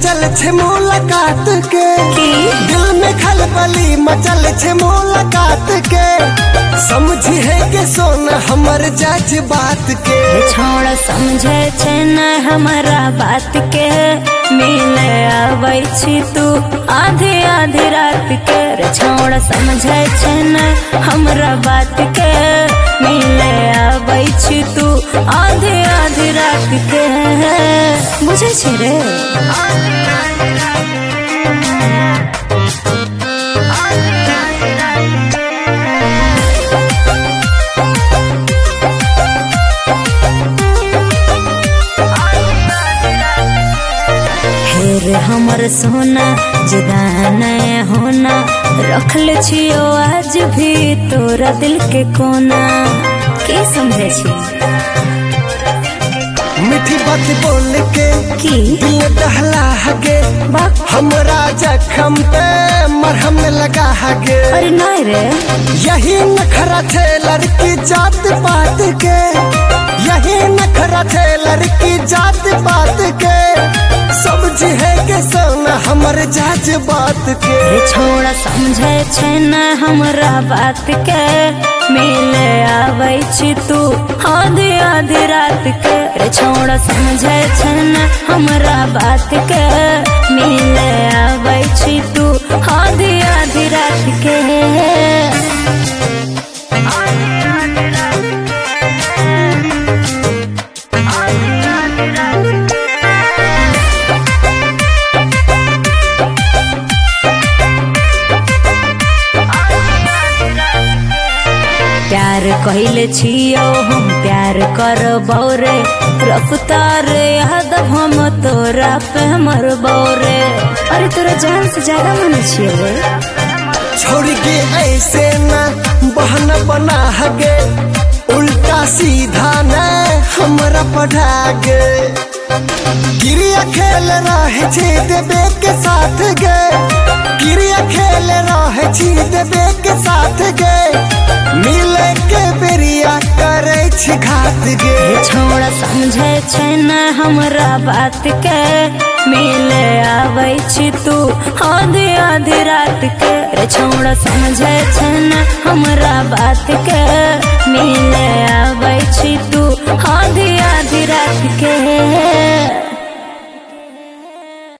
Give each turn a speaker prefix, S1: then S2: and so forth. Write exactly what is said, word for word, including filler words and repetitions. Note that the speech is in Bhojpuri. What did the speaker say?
S1: मचल छे मुलाकात के दिल में खलबली मचल छे मुलाकात के समझी है के सोना हमर जज बात के
S2: छोड़ समझे छे न हमारा बात के मिले आबै छी तू आधी आधी रात के रे छोड़ समझे छे न हमरा बात के मिले आबै छी तू आधी आधी रात के बुझे छी रे रे हमर सोना जुदा नहीं होना रखल छियो आज भी तोरा दिल के कोना के समझे छी
S1: मीठी बात बोल के
S2: की
S1: दिल दहला हगे हमरा जख्म पे मरहम लगा हगे
S2: अरे नहीं रे
S1: यही नखरा थे लड़की जात पात के यही नखरा थे लड़की जात पात के समझी है के सोना हमर जज बात के
S2: छोड़ा समझे छे न हमरा बात के मिले आबै छी तू आधी आधी रात के रे छोड़ा समझे छे न हमरा बात के मिले आबै छी तू आधी आधी रात के प्यार कहले छियो हम प्यार करबौ रे रफ्तार याद हम तोरा पे मरबौ रे अरे तोरा जान से ज्यादा मन छियो रे
S1: छोड़ के ऐसे ना बहाना बना हगे उल्टा सीधा न हमरा पढ़ा गे गिरिया खेल रहे छी देबे के साथ गे गिरिया खेल रहे छी देबे के साथ गे मिले के बेरिया करे छी घात गे
S2: छोड़ा समझे छे न हमरा बात के मिले आबै छी तू आधी आधी रात के रे छोड़ा समझे छे न हमरा बात के मिले आबै छी तू आधी आधी रात के।